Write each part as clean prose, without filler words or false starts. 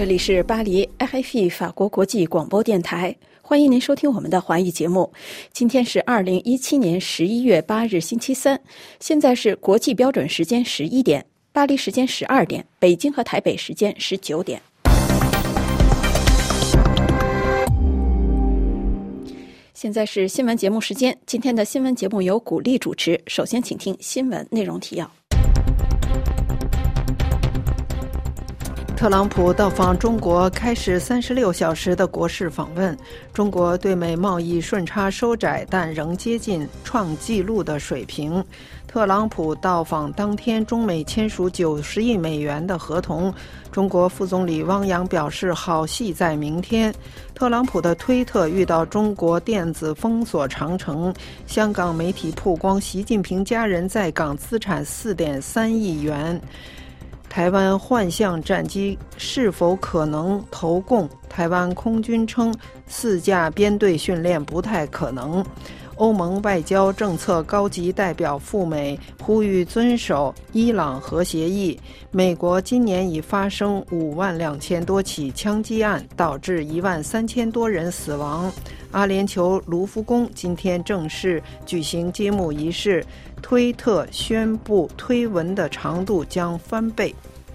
这里是巴黎 RFI 法国国际广播电台，欢迎您收听我们的华语节目。今天是2017年11月8日星期三，现在是国际标准时间11点，巴黎时间12点，北京和台北时间19点。现在是新闻节目时间，今天的新闻节目由古丽主持。首先请听新闻内容提要。 特朗普到访中国，开始36小时的国事访问。中国对美贸易顺差收窄，但仍接近创纪录的水平。特朗普到访当天，中美签署90亿美元的合同。中国副总理汪洋表示，好戏在明天。特朗普的推特遇到中国电子封锁长城。香港媒体曝光习近平家人在港资产4.3亿元。台湾幻象战机是否可能投共？台湾空军称4架编队训练不太可能。欧盟外交政策高级代表赴美，呼吁遵守伊朗核协议。美国今年已发生52000多起枪击案，导致13000多人死亡。阿联酋卢浮宫今天正式举行揭幕仪式，推特宣布推文的长度将翻倍。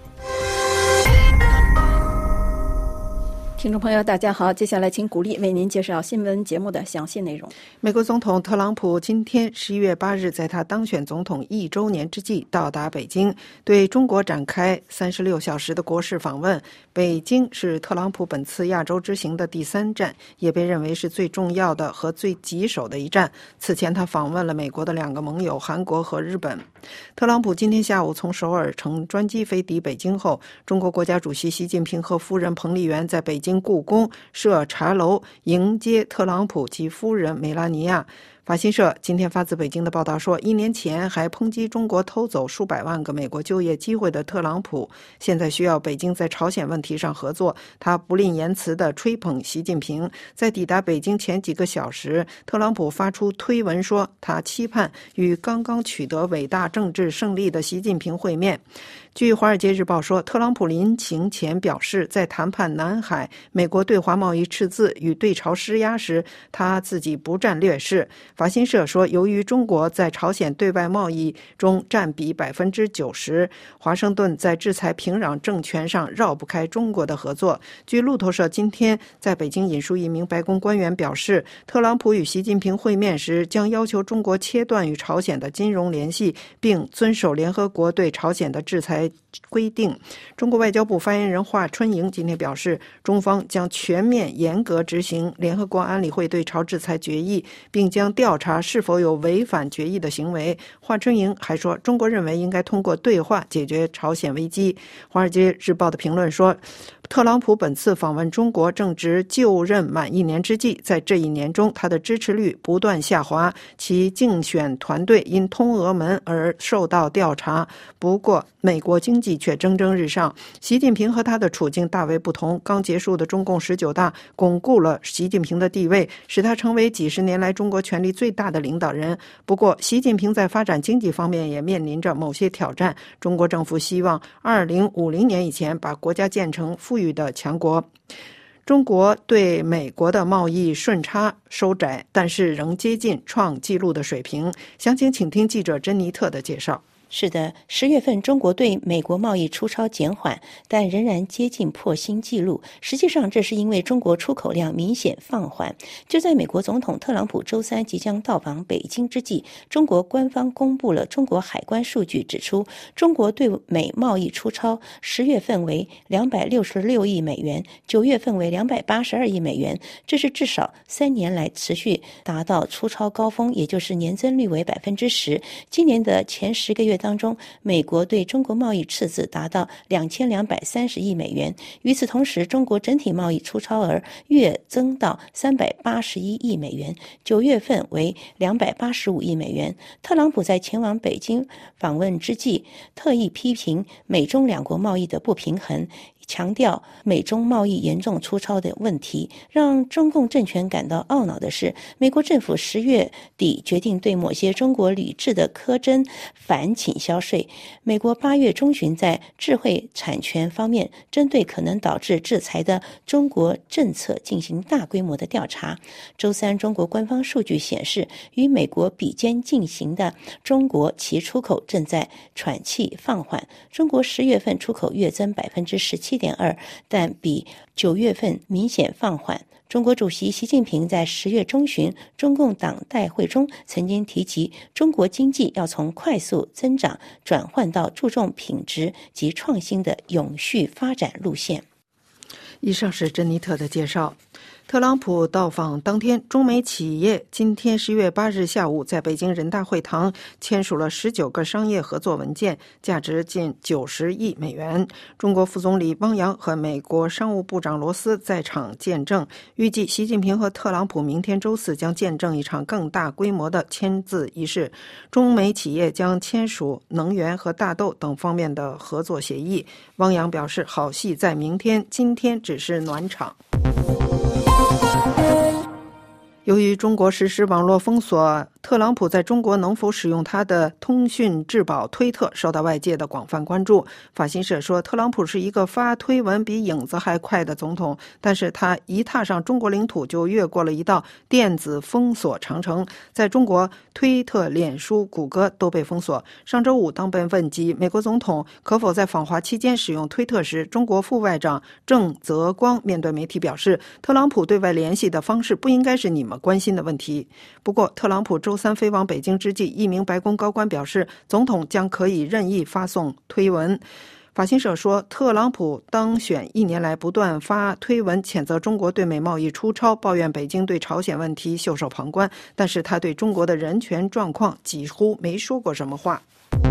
听众朋友大家好，接下来请古丽为您介绍新闻节目的详细内容。 美国总统特朗普今天11月8日在他当选总统1周年之际到达北京，对中国展开36小时的国事访问。北京是特朗普本次亚洲之行的第3站，也被认为是最重要的和最棘手的一站。此前他访问了美国的2个盟友韩国和日本。特朗普今天下午从首尔乘专机飞抵北京后，中国国家主席习近平和夫人彭丽媛在北京故宫设茶楼迎接特朗普及夫人梅拉尼亚。法新社今天发自北京的报道说，1年前还抨击中国偷走数百万个美国就业机会的特朗普，现在需要北京在朝鲜问题上合作。他不吝言辞地吹捧习近平。在抵达北京前几个小时，特朗普发出推文说，他期盼与刚刚取得伟大政治胜利的习近平会面。据《华尔街日报》说，特朗普临行前表示，在谈判南海美国对华贸易赤字与对朝施压时，他自己不占劣势。法新社说，由于中国在朝鲜对外贸易中占比90%，华盛顿在制裁平壤政权上绕不开中国的合作。据路透社今天在北京引述一名白宫官员表示，特朗普与习近平会面时将要求中国切断与朝鲜的金融联系，并遵守联合国对朝鲜的制裁规定。中国外交部发言人华春莹今天表示，中方将全面严格执行联合国安理会对朝制裁决议，并将调查是否有违反决议的行为。华春莹还说，中国认为应该通过对话解决朝鲜危机。华尔街日报的评论说，特朗普本次访问中国正值就任满1年之际，在这1年中他的支持率不断下滑，其竞选团队因通俄门而受到调查。不过美国经济却蒸蒸日上。习近平和他的处境大为不同，刚结束的中共19大巩固了习近平的地位，使他成为几十年来中国权力最大的领导人。不过习近平在发展经济方面也面临着某些挑战。中国政府希望2050年以前把国家建成富裕的强国。中国对美国的贸易顺差收窄，但是仍接近创纪录的水平。详情请听记者珍妮特的介绍。 是的，10月份中国对美国贸易出超减缓，但仍然接近破新纪录。实际上，这是因为中国出口量明显放缓。就在美国总统特朗普周3即将到访北京之际，中国官方公布了中国海关数据，指出中国对美贸易出超10月份为266亿美元，9月份为282亿美元，这是至少3年来持续达到出超高峰，也就是年增率为10%。今年的前10个月当中，美国对中国贸易赤字达到2230亿美元。与此同时，中国整体贸易出超额月增到381亿美元，9月份为285亿美元。特朗普在前往北京访问之际，特意批评美中两国贸易的不平衡， 强调美中贸易严重粗糙的问题。让中共政权感到懊恼的是，美国政府10月底决定对某些中国铝制的科针反倾销税。美国8月中旬在智慧产权方面针对可能导致制裁的中国政策进行大规模的调查。周三，中国官方数据显示，与美国比肩进行的中国其出口正在喘气放缓。中国10月份出口月增17.2%，但比9月份明显放缓。中国主席习近平在10月中旬中共党代会中曾经提及，中国经济要从快速增长转换到注重品质及创新的永续发展路线。 以上是珍妮特的介绍。特朗普到访当天，中美企业今天11月8日下午在北京人大会堂签署了19个商业合作文件，价值近90亿美元。中国副总理汪洋和美国商务部长罗斯在场见证。预计习近平和特朗普明天周四将见证一场更大规模的签字仪式。中美企业将签署能源和大豆等方面的合作协议。汪洋表示，好戏在明天，今天只是暖场。由于中国实施网络封锁，特朗普在中国能否使用他的通讯至宝推特受到外界的广泛关注。法新社说，特朗普是一个发推文比影子还快的总统，但是他一踏上中国领土就越过了一道电子封锁长城。在中国，推特、脸书、谷歌都被封锁。上周五，当被问及美国总统可否在访华期间使用推特时，中国副外长郑泽光面对媒体表示，特朗普对外联系的方式不应该是你们关心的问题。不过，特朗普周三飞往北京之际，一名白宫高官表示，总统将可以任意发送推文。法新社说，特朗普当选1年来不断发推文谴责中国对美贸易出超，抱怨北京对朝鲜问题袖手旁观，但是他对中国的人权状况几乎没说过什么话。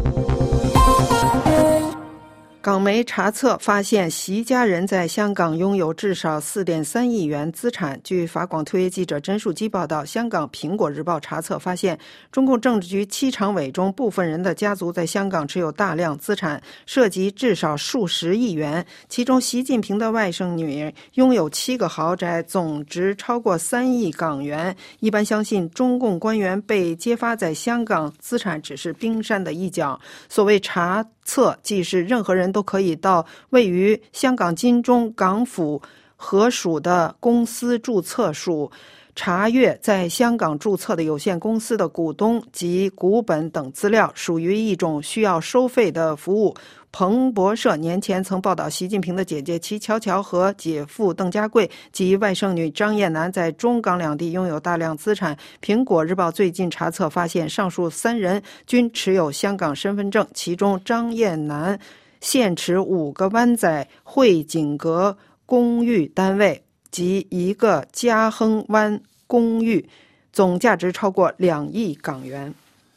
港媒查册发现，习家人在香港拥有至少 4.3 亿元资产。据法广特约记者甄树基报道，香港苹果日报查册发现，中共政治局7常委中部分人的家族在香港持有大量资产，涉及至少数十亿元。其中，习近平的外甥女拥有7个豪宅，总值超过3亿港元。一般相信，中共官员被揭发在香港资产只是冰山的一角。所谓查册，即是任何人都可以到位于香港金钟港府合属的公司注册处查阅在香港注册的有限公司的股东及股本等资料，属于一种需要收费的服务。彭博社年前曾报道，习近平的姐姐齐乔乔和姐夫邓家贵及外甥女张燕南在中港两地拥有大量资产。苹果日报最近查册发现，上述3人均持有香港身份证，其中张燕南现持5个湾仔汇景阁公寓单位及1个嘉亨湾公寓，总价值超过2亿港元。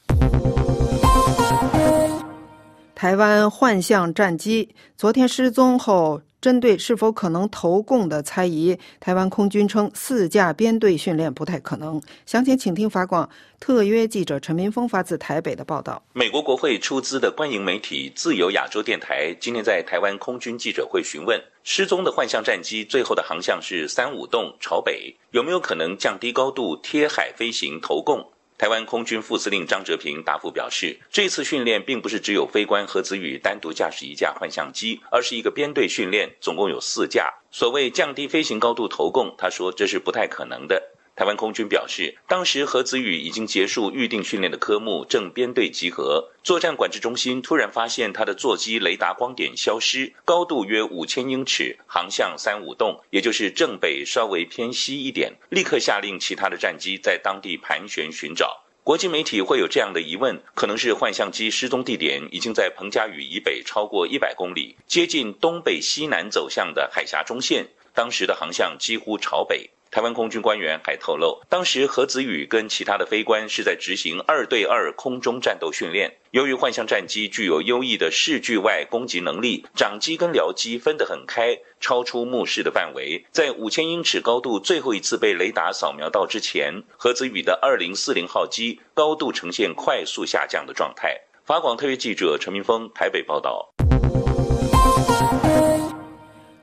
台湾幻象战机昨天失踪后，针对是否可能投共的猜疑，台湾空军称4架编队训练不太可能。详情请听法广特约记者陈明峰发自台北的报道。 美国国会出资的官营媒体自由亚洲电台今天在台湾空军记者会询问，失踪的幻象战机最后的航向是3-5洞朝北，有没有可能降低高度贴海飞行投共？台湾空军副司令张哲平答复表示，这次训练并不是只有飞官何子宇单独驾驶1架幻象机，而是一个编队训练，总共有4架。所谓降低飞行高度投共，他说这是不太可能的。台湾空军表示，当时何子宇已经结束预定训练的科目，正编队集合。作战管制中心突然发现他的座机雷达光点消失，高度约5000英尺，航向3-5洞，也就是正北稍微偏西一点，立刻下令其他的战机在当地盘旋寻找。国际媒体会有这样的疑问，可能是幻象机失踪地点已经在彭佳屿以北超过100公里，接近东北西南走向的海峡中线，当时的航向几乎朝北。台湾空军官员还透露，当时何子宇跟其他的飞官是在执行2对2空中战斗训练。由于幻象战机具有优异的视距外攻击能力，长机跟僚机分得很开，超出目视的范围。在5000英尺高度最后一次被雷达扫描到之前，何子宇的2040号机高度呈现快速下降的状态。法广特约记者陈明峰台北报道。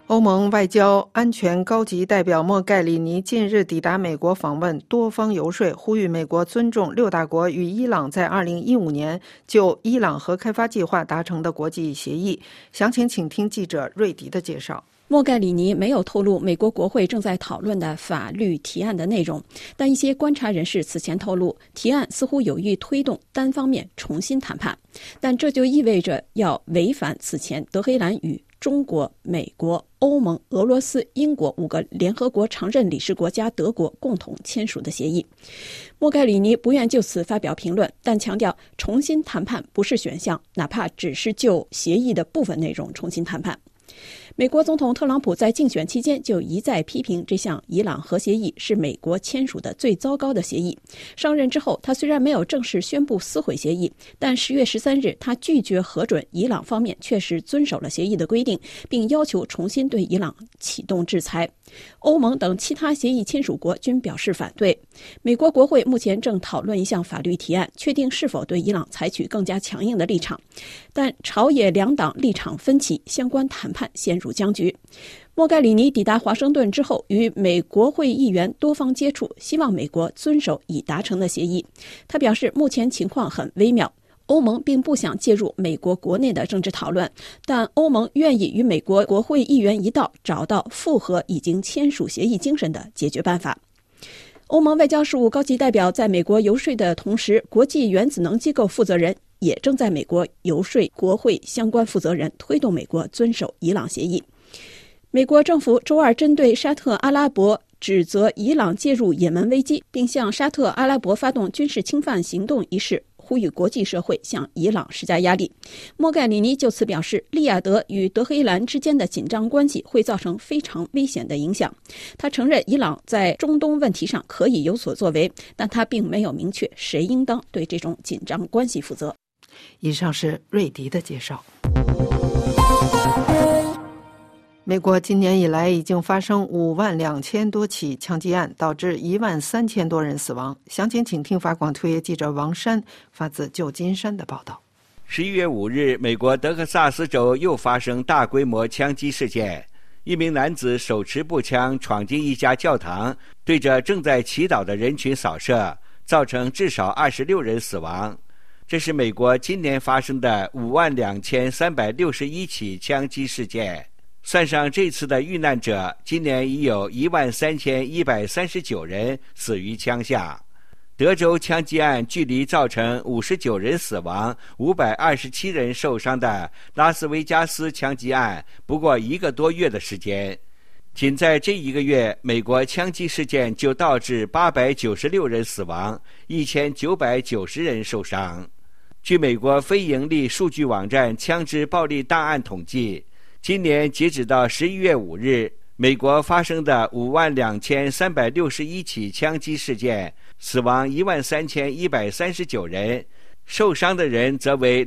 欧盟外交安全高级代表莫盖里尼近日抵达美国访问，多方游说，呼吁美国尊重6大国与伊朗在2015年就伊朗核开发计划达成的国际协议。详情请听记者瑞迪的介绍。 莫盖里尼没有透露美国国会正在讨论的法律提案的内容，但一些观察人士此前透露，提案似乎有意推动单方面重新谈判，但这就意味着要违反此前德黑兰与中国、美国、欧盟、俄罗斯、英国5个联合国常任理事国加德国共同签署的协议。莫盖里尼不愿就此发表评论，但强调重新谈判不是选项，哪怕只是就协议的部分内容重新谈判。美国总统特朗普在竞选期间就一再批评这项伊朗核协议是美国签署的最糟糕的协议。上任之后，他虽然没有正式宣布撕毁协议，但10月13日他拒绝核准伊朗方面确实遵守了协议的规定，并要求重新对伊朗启动制裁。欧盟等其他协议签署国均表示反对。美国国会目前正讨论一项法律提案，确定是否对伊朗采取更加强硬的立场，但朝野两党立场分歧，相关谈判陷入僵局。莫盖里尼抵达华盛顿之后，与美国会议员多方接触，希望美国遵守已达成的协议。他表示，目前情况很微妙，欧盟并不想介入美国国内的政治讨论，但欧盟愿意与美国国会议员一道找到符合已经签署协议精神的解决办法。欧盟外交事务高级代表在美国游说的同时，国际原子能机构负责人也正在美国游说国会相关负责人，推动美国遵守伊朗协议。美国政府周二针对沙特阿拉伯指责伊朗介入也门危机，并向沙特阿拉伯发动军事侵犯行动一事，呼吁国际社会向伊朗施加压力。莫盖里尼就此表示，利雅得与德黑兰之间的紧张关系会造成非常危险的影响。他承认伊朗在中东问题上可以有所作为，但他并没有明确谁应当对这种紧张关系负责。 以上是瑞迪的介绍。美国今年以来已经发生52000多起枪击案，导致13000多人死亡。详情请听法广特约记者王珊发自旧金山的报道。 11月5日，美国德克萨斯州又发生大规模枪击事件，一名男子手持步枪闯进一家教堂，对着正在祈祷的人群扫射，造成至少26人死亡。这是美国今年发生的52361起枪击事件。算上这次的遇难者，今年已有13139人死于枪下。德州枪击案距离造成59人死亡、527人受伤的拉斯维加斯枪击案不过1个多月的时间。仅在这1个月，美国枪击事件就导致896人死亡、1990人受伤。据美国非营利数据网站枪支暴力档案统计，今年截止到11月5日，美国发生的52361起枪击事件，死亡13139人，受伤的人则为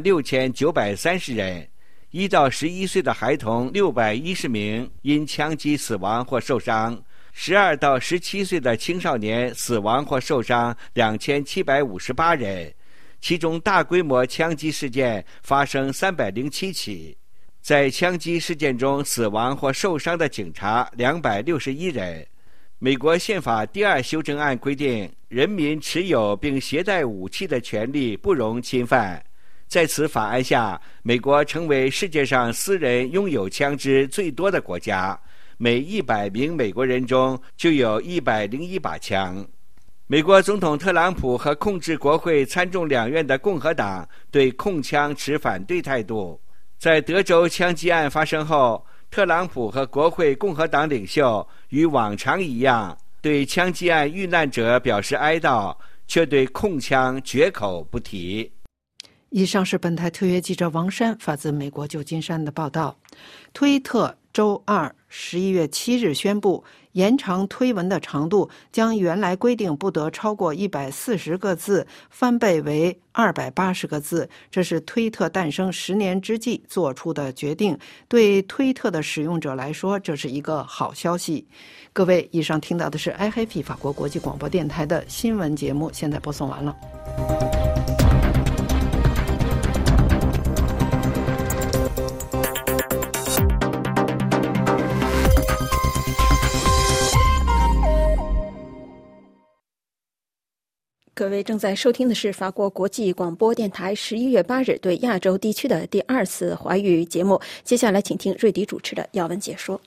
26930人。1到11岁的孩童610名因枪击死亡或受伤，12到17岁的青少年死亡或受伤2758人，其中大规模枪击事件发生307起。在枪击事件中死亡或受伤的警察261人。美国宪法第2修正案规定，人民持有并携带武器的权利不容侵犯。在此法案下，美国成为世界上私人拥有枪支最多的国家，每100名美国人中就有101把枪。美国总统特朗普和控制国会参众两院的共和党对控枪持反对态度。在德州枪击案发生后，特朗普和国会共和党领袖与往常一样，对枪击案遇难者表示哀悼，却对控枪绝口不提。 以上是本台特约记者王珊发自美国旧金山的报道。推特周二11月7日宣布，延长推文的长度，将原来规定不得超过140个字翻倍为280个字。这是推特诞生10年之际做出的决定，对推特的使用者来说，这是一个好消息。各位，以上听到的是 IHF 法国国际广播电台的新闻节目，现在播送完了。 各位正在收听的是法国国际广播电台11月8日对亚洲地区的第2次华语节目。接下来请听瑞迪主持的要闻解说。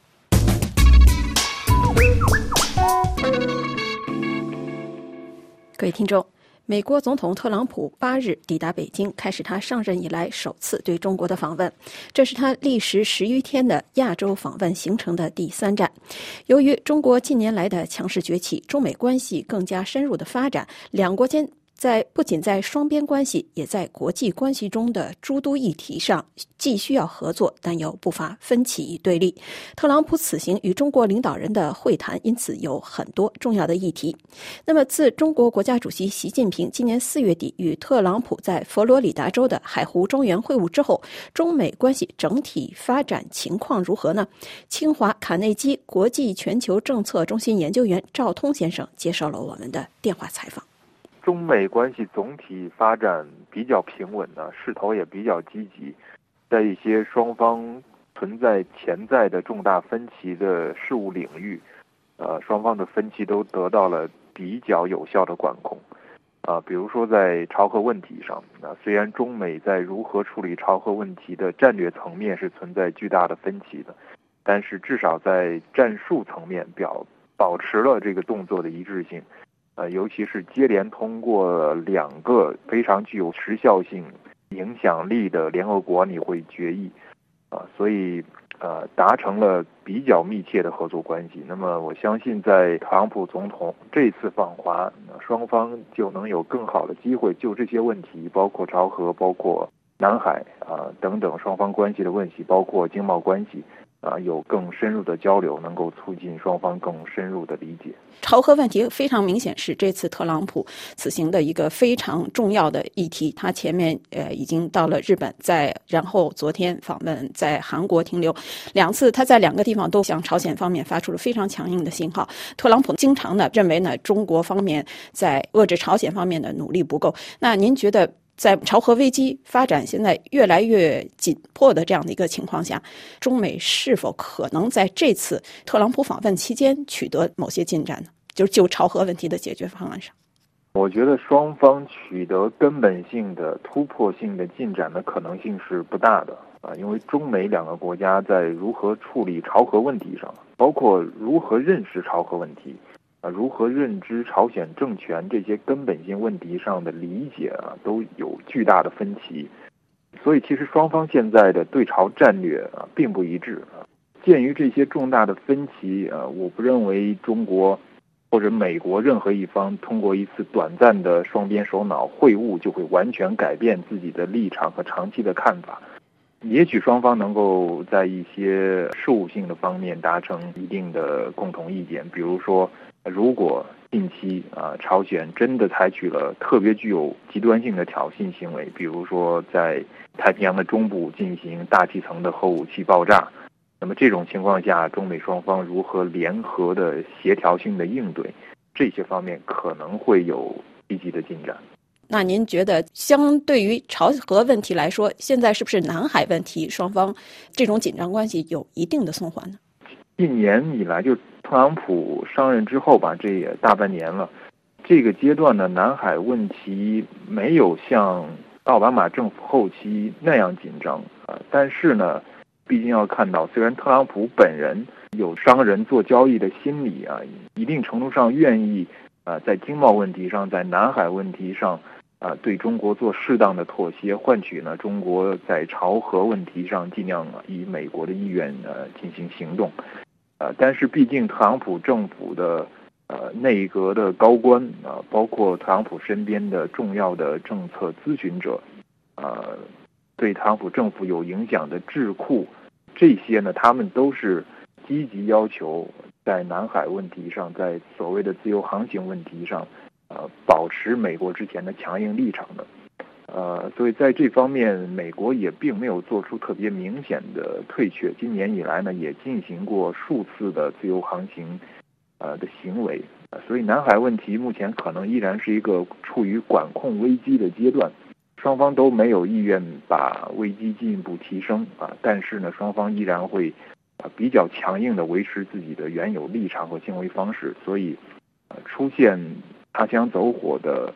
各位听众，美国总统特朗普8日抵达北京，开始他上任以来首次对中国的访问，这是他历时10余天的亚洲访问行程的第3站。由于中国近年来的强势崛起，中美关系更加深入的发展，两国间不仅在双边关系，也在国际关系中的诸多议题上既需要合作，但又不乏分歧与对立。特朗普此行与中国领导人的会谈因此有很多重要的议题。那么自中国国家主席习近平今年4月底与特朗普在佛罗里达州的海湖庄园会晤之后，中美关系整体发展情况如何呢？清华卡内基国际全球政策中心研究员赵通先生接受了我们的电话采访。 中美关系总体发展比较平稳呢，势头也比较积极，在一些双方存在潜在的重大分歧的事务领域，双方的分歧都得到了比较有效的管控。比如说在朝核问题上，虽然中美在如何处理朝核问题的战略层面是存在巨大的分歧的，但是至少在战术层面保持了这个动作的一致性。尤其是接连通过2个非常具有时效性、影响力的联合国安理会决议，所以达成了比较密切的合作关系。那么我相信，在特朗普总统这次访华，双方就能有更好的机会就这些问题，包括朝核、包括南海等等双方关系的问题，包括经贸关系。有更深入的交流，能够促进双方更深入的理解。 朝核问题非常明显是这次特朗普此行的一个非常重要的议题。他前面已经到了日本，然后昨天访问在韩国停留2次，他在2个地方都向朝鲜方面发出了非常强硬的信号。特朗普经常认为中国方面在遏制朝鲜方面的努力不够。那您觉得在朝核危机发展现在越来越紧迫的这样的一个情况下，中美是否可能在这次特朗普访问期间取得某些进展呢？就朝核问题的解决方案上， 我觉得双方取得根本性的突破性的进展的可能性是不大的因为中美2个国家在如何处理朝核问题上，包括如何认识朝核问题如何认知朝鲜政权这些根本性问题上的理解都有巨大的分歧，所以其实双方现在的对朝战略并不一致鉴于这些重大的分歧我不认为中国或者美国任何一方通过一次短暂的双边首脑会晤就会完全改变自己的立场和长期的看法。也许双方能够在一些事务性的方面达成一定的共同意见，比如说如果近期朝鲜真的采取了特别具有极端性的挑衅行为，比如说在太平洋的中部进行大气层的核武器爆炸，那么这种情况下中美双方如何联合的协调性的应对，这些方面可能会有积极的进展。 那您觉得相对于朝核问题来说，现在是不是南海问题双方这种紧张关系有一定的松缓呢？ 1年以来，就特朗普上任之后吧，这也大半年了，这个阶段呢，南海问题没有像奥巴马政府后期那样紧张但是呢，毕竟要看到，虽然特朗普本人有商人做交易的心理一定程度上愿意在经贸问题上，在南海问题上对中国做适当的妥协，换取呢中国在朝核问题上尽量以美国的意愿进行行动。但是毕竟特朗普政府的内阁的高官包括特朗普身边的重要的政策咨询者对特朗普政府有影响的智库，这些呢他们都是积极要求在南海问题上，在所谓的自由航行问题上保持美国之前的强硬立场的。所以在这方面美国也并没有做出特别明显的退却，今年以来呢也进行过数次的自由航行的行为，所以南海问题目前可能依然是一个处于管控危机的阶段，双方都没有意愿把危机进一步提升但是呢双方依然会比较强硬的维持自己的原有立场和行为方式，所以出现擦枪走火的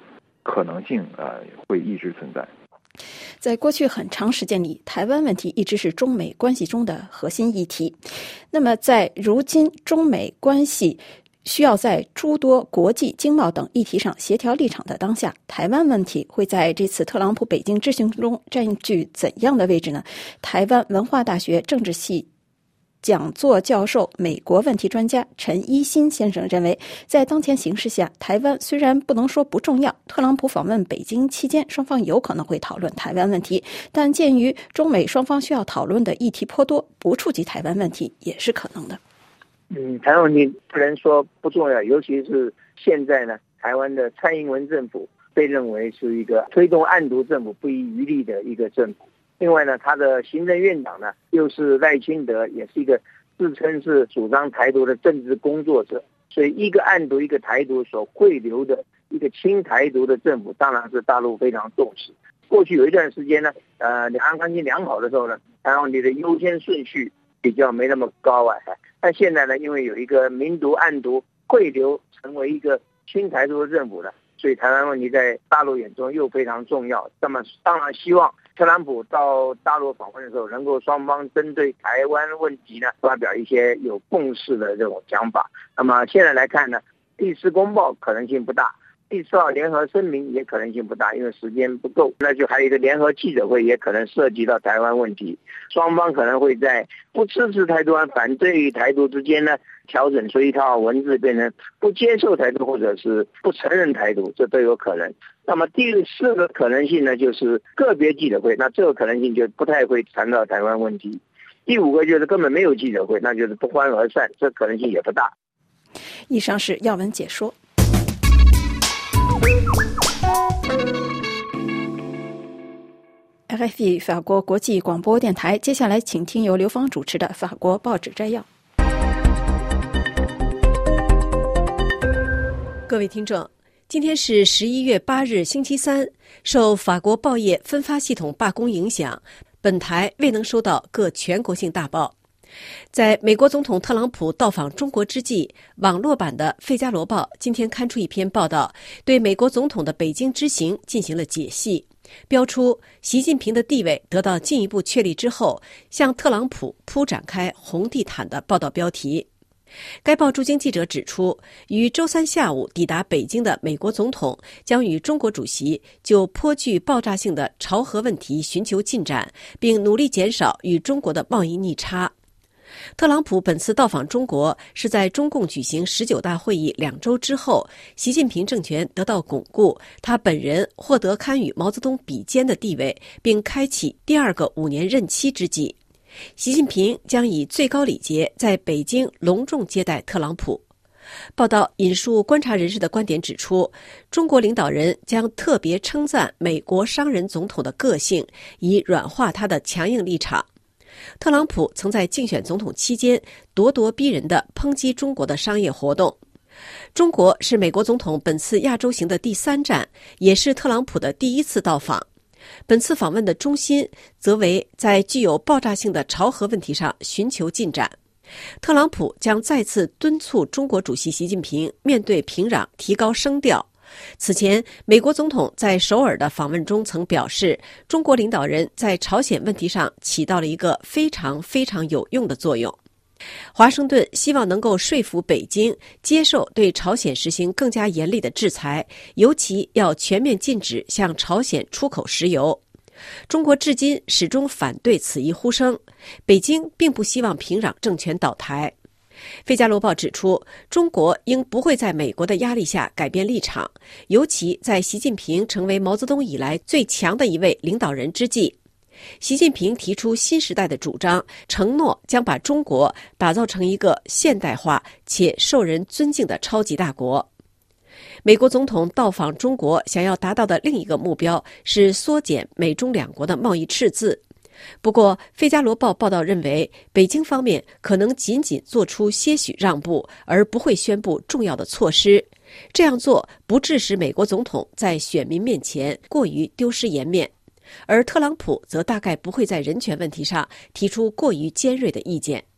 可能性会一直存在。 在过去很长时间里，台湾问题一直是中美关系中的核心议题。那么在如今中美关系需要在诸多国际经贸等议题上协调立场的当下，台湾问题会在这次特朗普北京之行中占据怎样的位置呢？台湾文化大学政治系讲座教授、美国问题专家陈一新先生认为，在当前形势下，台湾虽然不能说不重要，特朗普访问北京期间，双方有可能会讨论台湾问题，但鉴于中美双方需要讨论的议题颇多，不触及台湾问题也是可能的。 台湾问题不能说不重要，尤其是现在呢，台湾的蔡英文政府被认为是一个推动暗独政府不遗余力的一个政府。另外呢，他的行政院长呢又是赖清德，也是一个自称是主张台独的政治工作者，所以一个暗独一个台独所汇流的一个亲台独的政府，当然是大陆非常重视。过去有一段时间呢，两岸关系良好的时候呢，台湾问题的优先顺序比较没那么高但现在呢，因为有一个民独暗独汇流成为一个亲台独的政府呢，所以台湾问题在大陆眼中又非常重要。那么当然希望特朗普到大陆访问的时候，能够双方针对台湾问题呢发表一些有共识的这种讲法。那么现在来看呢，第4公报可能性不大，第4号联合声明也可能性不大，因为时间不够。那就还有一个联合记者会，也可能涉及到台湾问题，双方可能会在不支持台独和反对于台独之间呢调整出一套文字，变成不接受台独或者是不承认台独，这都有可能。那么第4个可能性呢，就是个别记者会，那这个可能性就不太会谈到台湾问题。第5个就是根本没有记者会，那就是不欢而散，这可能性也不大。 以上是要闻解说。RFI 法国国际广播电台，接下来请听由刘芳主持的法国报纸摘要。 各位听众，今天是11月8日星期三，受法国报业分发系统罢工影响，本台未能收到各全国性大报。在美国总统特朗普到访中国之际，网络版的《费加罗报》今天刊出一篇报道，对美国总统的北京之行进行了解析，标出习近平的地位得到进一步确立之后，向特朗普铺展开红地毯的报道标题。该报驻京记者指出，于周三下午抵达北京的美国总统将与中国主席就颇具爆炸性的朝核问题寻求进展，并努力减少与中国的贸易逆差。特朗普本次到访中国是在中共举行19大会议2周之后，习近平政权得到巩固，他本人获得堪与毛泽东比肩的地位，并开启第2个5年任期之际。习近平将以最高礼节在北京隆重接待特朗普。报道引述观察人士的观点指出，中国领导人将特别称赞美国商人总统的个性，以软化他的强硬立场。特朗普曾在竞选总统期间咄咄逼人地抨击中国的商业活动。中国是美国总统本次亚洲行的第3站，也是特朗普的第1次到访。本次访问的中心则为在具有爆炸性的朝核问题上寻求进展。特朗普将再次敦促中国主席习近平面对平壤提高声调。此前，美国总统在首尔的访问中曾表示，中国领导人在朝鲜问题上起到了一个非常非常有用的作用。华盛顿希望能够说服北京接受对朝鲜实行更加严厉的制裁，尤其要全面禁止向朝鲜出口石油。中国至今始终反对此一呼声，北京并不希望平壤政权倒台。费加罗报指出，中国应不会在美国的压力下改变立场，尤其在习近平成为毛泽东以来最强的一位领导人之际。习近平提出新时代的主张，承诺将把中国打造成一个现代化且受人尊敬的超级大国。美国总统到访中国想要达到的另一个目标是缩减美中两国的贸易赤字。不过，《费加罗报》报道认为，北京方面可能仅仅做出些许让步，而不会宣布重要的措施。这样做不致使美国总统在选民面前过于丢失颜面。而特朗普则大概不会在人权问题上提出过于尖锐的意见。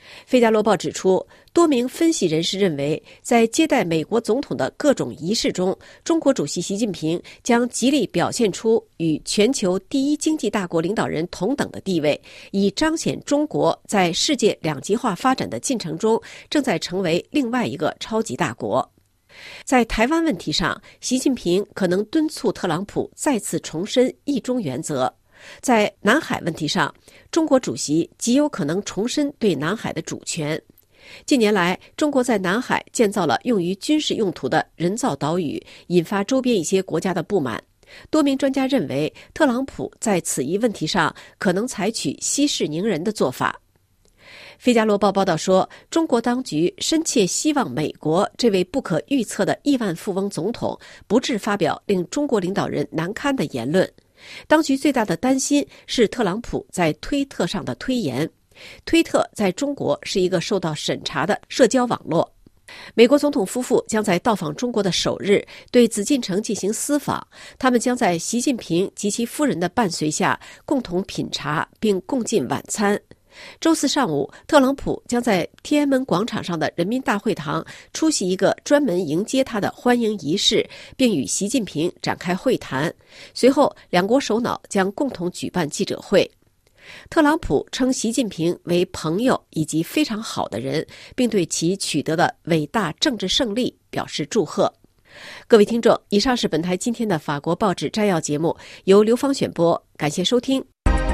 《费加罗报》指出，多名分析人士认为，在接待美国总统的各种仪式中，中国主席习近平将极力表现出与全球第一经济大国领导人同等的地位，以彰显中国在世界两极化发展的进程中正在成为另外一个超级大国。在台湾问题上，习近平可能敦促特朗普再次重申一中原则。在南海问题上，中国主席极有可能重申对南海的主权。近年来，中国在南海建造了用于军事用途的人造岛屿，引发周边一些国家的不满。多名专家认为，特朗普在此一问题上可能采取息事宁人的做法。《费加罗报》报道说，中国当局深切希望美国这位不可预测的亿万富翁总统不致发表令中国领导人难堪的言论。当局最大的担心是特朗普在推特上的推言。推特在中国是一个受到审查的社交网络。美国总统夫妇将在到访中国的首日对紫禁城进行私访，他们将在习近平及其夫人的伴随下共同品茶并共进晚餐。周四上午，特朗普将在天安门广场上的人民大会堂出席一个专门迎接他的欢迎仪式，并与习近平展开会谈。随后，两国首脑将共同举办记者会。特朗普称习近平为朋友以及非常好的人，并对其取得的伟大政治胜利表示祝贺。各位听众，以上是本台今天的法国报纸摘要节目，由刘芳选播，感谢收听。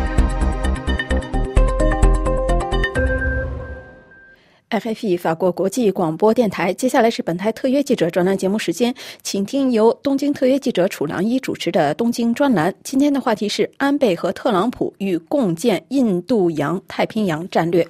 RFI 法国国际广播电台，接下来是本台特约记者专栏节目时间，请听由东京特约记者楚良一主持的东京专栏。今天的话题是安倍和特朗普与共建印度洋太平洋战略。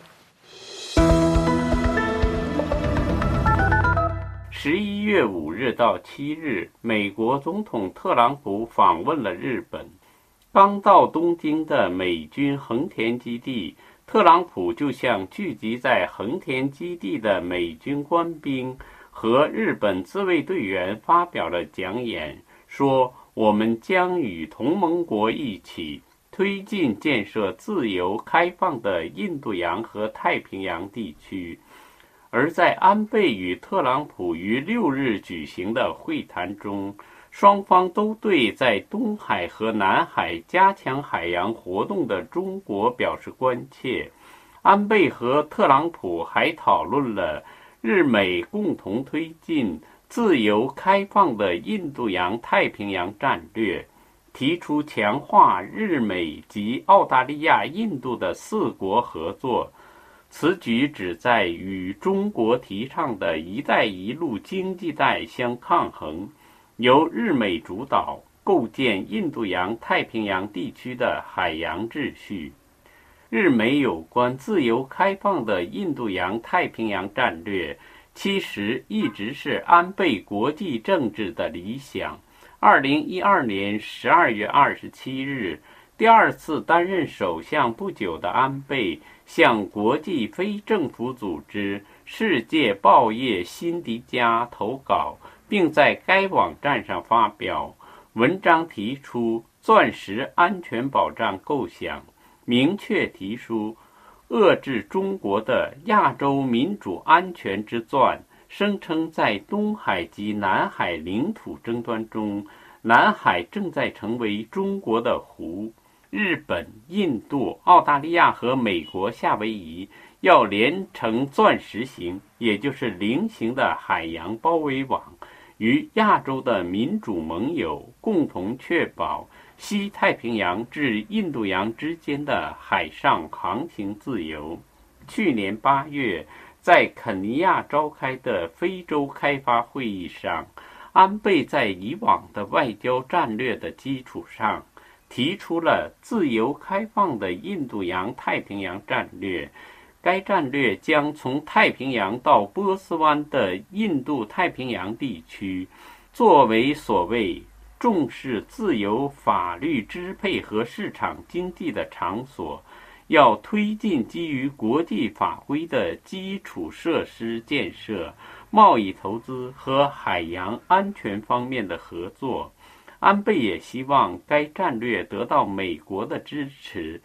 11月5日到7日，美国总统特朗普访问了日本。刚到东京的美军横田基地，特朗普就向聚集在横田基地的美军官兵和日本自卫队员发表了讲演，说我们将与同盟国一起推进建设自由开放的印度洋和太平洋地区。而在安倍与特朗普于6日举行的会谈中，双方都对在东海和南海加强海洋活动的中国表示关切。安倍和特朗普还讨论了日美共同推进自由开放的印度洋太平洋战略，提出强化日美及澳大利亚、印度的4国合作。此举旨在与中国提倡的一带一路经济带相抗衡，由日美主导，构建印度洋太平洋地区的海洋秩序。日美有关自由开放的印度洋太平洋战略，其实一直是安倍国际政治的理想。2012年12月27日，第2次担任首相不久的安倍向国际非政府组织世界报业辛迪加投稿，并在该网站上发表文章，提出钻石安全保障构想，明确提出遏制中国的亚洲民主安全之钻，声称在东海及南海领土争端中，南海正在成为中国的湖。日本、印度、澳大利亚和美国夏威夷要连成钻石形，也就是菱形的海洋包围网，与亚洲的民主盟友共同确保西太平洋至印度洋之间的海上航行自由。去年8月，在肯尼亚召开的非洲开发会议上，安倍在以往的外交战略的基础上，提出了自由开放的印度洋太平洋战略。该战略将从太平洋到波斯湾的印度太平洋地区作为所谓重视自由法律支配和市场经济的场所，要推进基于国际法规的基础设施建设、贸易投资和海洋安全方面的合作。安倍也希望该战略得到美国的支持，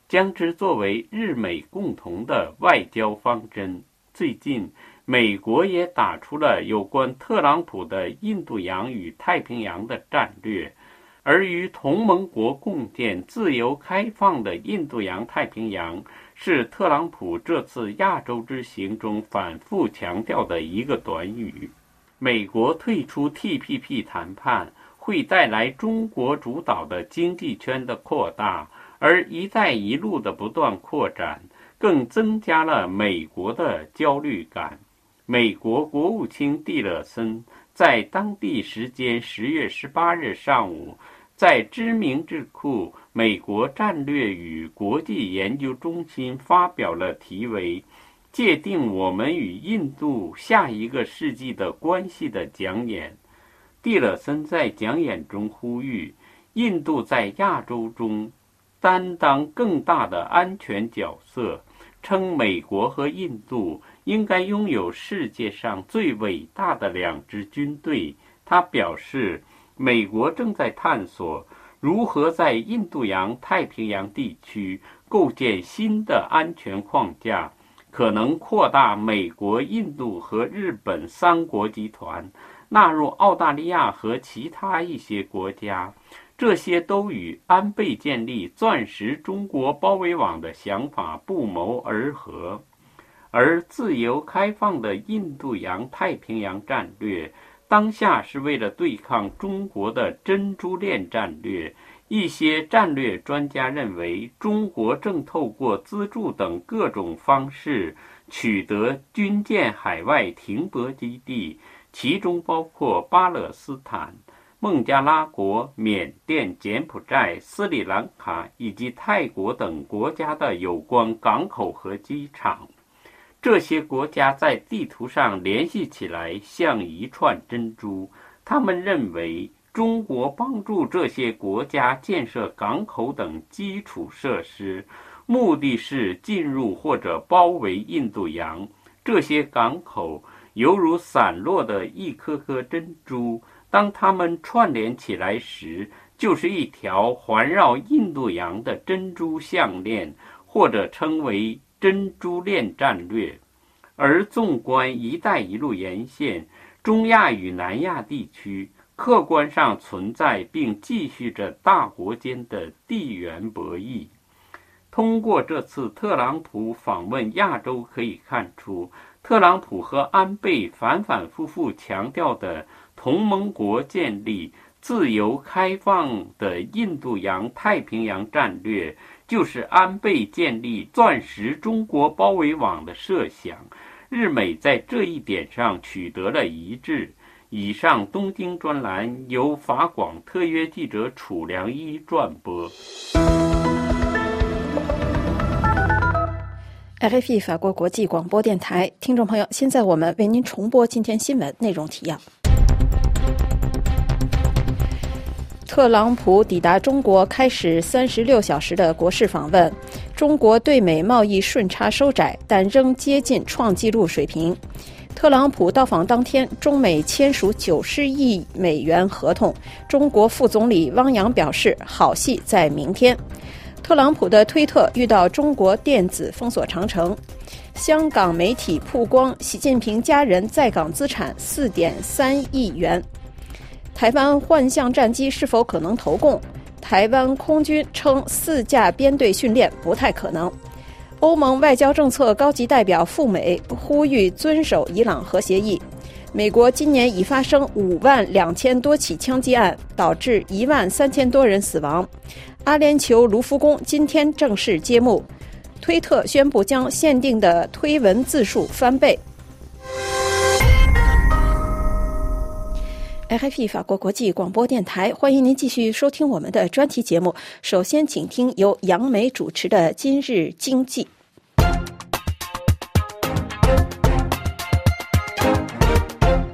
将之作为日美共同的外交方针。最近，美国也打出了有关特朗普的印度洋与太平洋的战略，而与同盟国共建自由开放的印度洋太平洋是特朗普这次亚洲之行中反复强调的一个短语。美国退出 TPP 谈判会带来中国主导的经济圈的扩大，而一带一路的不断扩展更增加了美国的焦虑感。美国国务卿蒂勒森在当地时间10月18日上午，在知名智库美国战略与国际研究中心发表了题为界定我们与印度下一个世纪的关系的讲演。蒂勒森在讲演中呼吁印度在亚洲中担当更大的安全角色，称美国和印度应该拥有世界上最伟大的2支军队。他表示，美国正在探索如何在印度洋太平洋地区构建新的安全框架，可能扩大美国、印度和日本3国集团，纳入澳大利亚和其他一些国家。这些都与安倍建立钻石中国包围网的想法不谋而合。而自由开放的印度洋太平洋战略当下是为了对抗中国的珍珠链战略。一些战略专家认为，中国正透过资助等各种方式取得军舰海外停泊基地，其中包括巴勒斯坦、孟加拉国、缅甸、柬埔寨、斯里兰卡以及泰国等国家的有关港口和机场。这些国家在地图上联系起来像一串珍珠。他们认为中国帮助这些国家建设港口等基础设施，目的是进入或者包围印度洋。这些港口犹如散落的一颗颗珍珠，当它们串联起来时，就是一条环绕印度洋的珍珠项链，或者称为珍珠链战略。而纵观一带一路沿线，中亚与南亚地区客观上存在并继续着大国间的地缘博弈。通过这次特朗普访问亚洲可以看出，特朗普和安倍反反复复强调的同盟国建立自由开放的印度洋太平洋战略，就是安倍建立钻石中国包围网的设想。日美在这一点上取得了一致。以上东京专栏由法广特约记者楚良一转播。 RFI 法国国际广播电台听众朋友，现在我们为您重播今天新闻内容提要。特朗普抵达中国，开始36小时的国事访问。中国对美贸易顺差收窄，但仍接近创纪录水平。特朗普到访当天，中美签署90亿美元合同。中国副总理汪洋表示，好戏在明天。特朗普的推特遇到中国电子封锁长城。香港媒体曝光习近平家人在港资产4.3亿元。台湾幻象战机是否可能投共？台湾空军称4架编队训练不太可能。欧盟外交政策高级代表赴美呼吁遵守伊朗核协议。美国今年已发生52000多起枪击案，导致13000多人死亡。阿联酋卢浮宫今天正式揭幕。推特宣布将限定的推文字数翻倍。RFI 法国国际广播电台，欢迎您继续收听我们的专题节目。首先请听由杨梅主持的今日经济。 听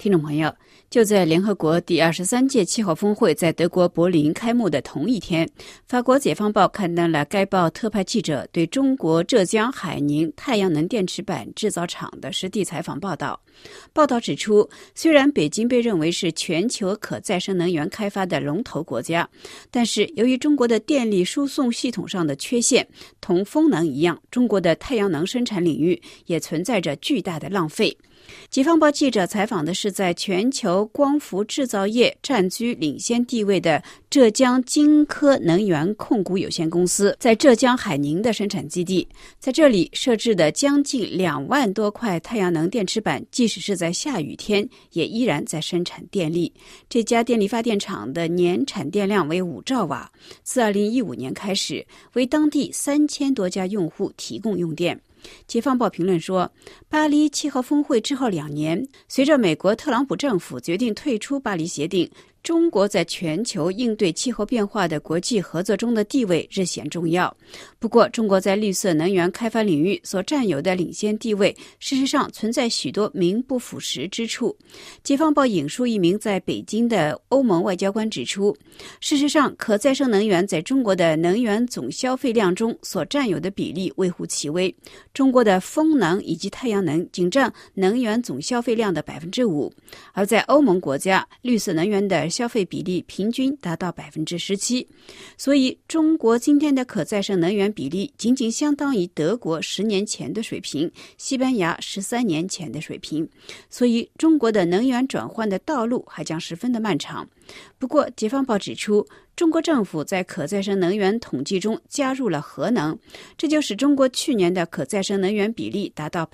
听众朋友，就在联合国第23届气候峰会在德国柏林开幕的同一天，法国《解放报》刊登了该报特派记者对中国浙江海宁太阳能电池板制造厂的实地采访报道。报道指出，虽然北京被认为是全球可再生能源开发的龙头国家，但是由于中国的电力输送系统上的缺陷，同风能一样，中国的太阳能生产领域也存在着巨大的浪费。解放报记者采访的是在全球光伏制造业占据领先地位的浙江金科能源控股有限公司在浙江海宁的生产基地，在这里设置的将近2万多块太阳能电池板，即使是在下雨天也依然在生产电力。这家电力发电厂的年产电量为5兆瓦，自2015年开始为当地3000多家用户提供用电。解放报评论说，巴黎气候峰会之后2年，随着美国特朗普政府决定退出巴黎协定，中国在全球应对气候变化的国际合作中的地位日显重要。不过，中国在绿色能源开发领域所占有的领先地位，事实上存在许多名不副实之处。解放报引述一名在北京的欧盟外交官指出，事实上，可再生能源在中国的能源总消费量中所占有的比例微乎其微。中国的风能以及太阳能仅占能源总消费量的 5%， 而在欧盟国家，绿色能源的消费比例平均达到 17%。 所以中国今天的可再生能源比例仅仅相当于德国10年前的水平，西班牙13年前的水平。所以中国的能源转换的道路还将十分的漫长。不过解放报指出，中国政府在可再生能源统计中加入了核能，这就使中国去年的可再生能源比例达到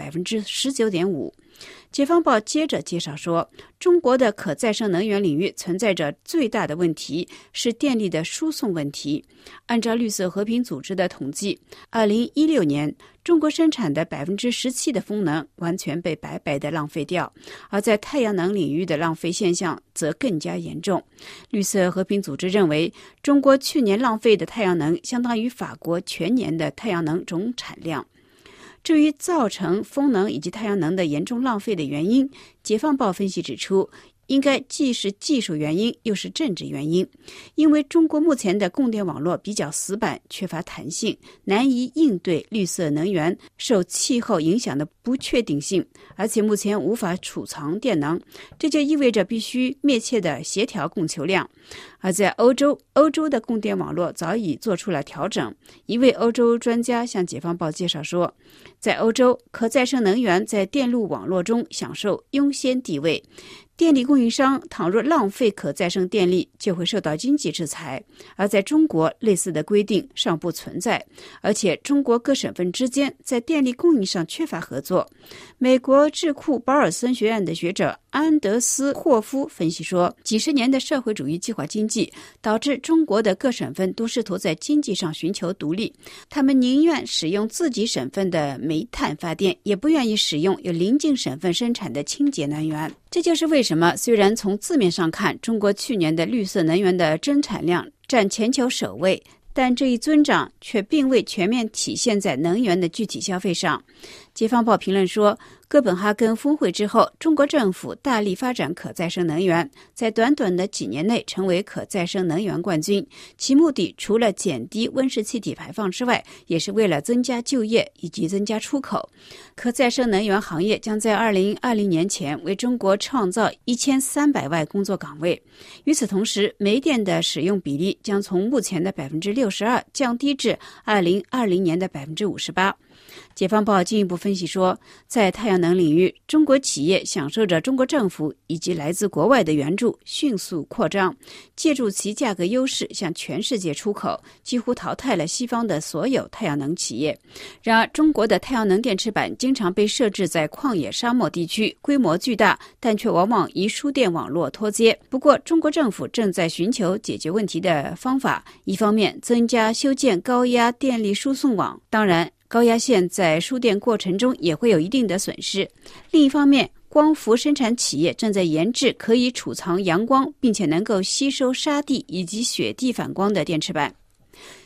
19.5%。解放报接着介绍说，中国的可再生能源领域存在着最大的问题是电力的输送问题。按照绿色和平组织的统计，2016年中国生产的 17% 的风能完全被白白的浪费掉，而在太阳能领域的浪费现象则更加严重。绿色和平组织认为，中国去年浪费的太阳能相当于法国全年的太阳能总产量。至于造成风能以及太阳能的严重浪费的原因，解放报分析指出，应该既是技术原因又是政治原因。因为中国目前的供电网络比较死板，缺乏弹性，难以应对绿色能源受气候影响的不确定性，而且目前无法储藏电能，这就意味着必须密切的协调供求量。而在欧洲的供电网络早已做出了调整。一位欧洲专家向解放报介绍说，在欧洲，可再生能源在电路网络中享受优先地位，电力供应商倘若浪费可再生电力，就会受到经济制裁。而在中国，类似的规定尚不存在，而且中国各省份之间在电力供应上缺乏合作。美国智库保尔森学院的学者安德斯霍夫分析说，几十年的社会主义计划经济导致中国的各省份都试图在经济上寻求独立，他们宁愿使用自己省份的煤炭发电，也不愿意使用由邻近省份生产的清洁能源。这就是为什么虽然从字面上看，中国去年的绿色能源的增产量占全球首位，但这一增长却并未全面体现在能源的具体消费上。解放报评论说，哥本哈根峰会之后，中国政府大力发展可再生能源，在短短的几年内成为可再生能源冠军。其目的除了减低温室气体排放之外，也是为了增加就业以及增加出口。可再生能源行业将在2020年前为中国创造1300万工作岗位。与此同时，煤电的使用比例将从目前的 62% 降低至2020年的 58%。解放报进一步分析说，在太阳能领域，中国企业享受着中国政府以及来自国外的援助，迅速扩张，借助其价格优势向全世界出口，几乎淘汰了西方的所有太阳能企业。然而，中国的太阳能电池板经常被设置在旷野沙漠地区，规模巨大，但却往往与输电网络脱节。不过，中国政府正在寻求解决问题的方法，一方面增加修建高压电力输送网，当然高压线在输电过程中也会有一定的损失。另一方面，光伏生产企业正在研制可以储藏阳光并且能够吸收沙地以及雪地反光的电池板。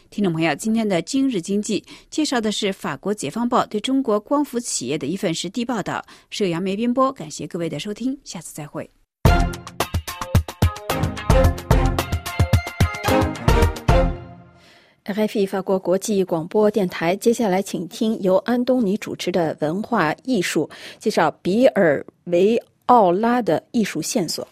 听众朋友，今天的今日经济介绍的是法国《解放报》对中国光伏企业的一份实地报道，是由杨梅编播。感谢各位的收听，下次再会。 RFI 法国国际广播电台，接下来请听由安东尼主持的文化艺术，介绍比尔维奥拉的艺术线索。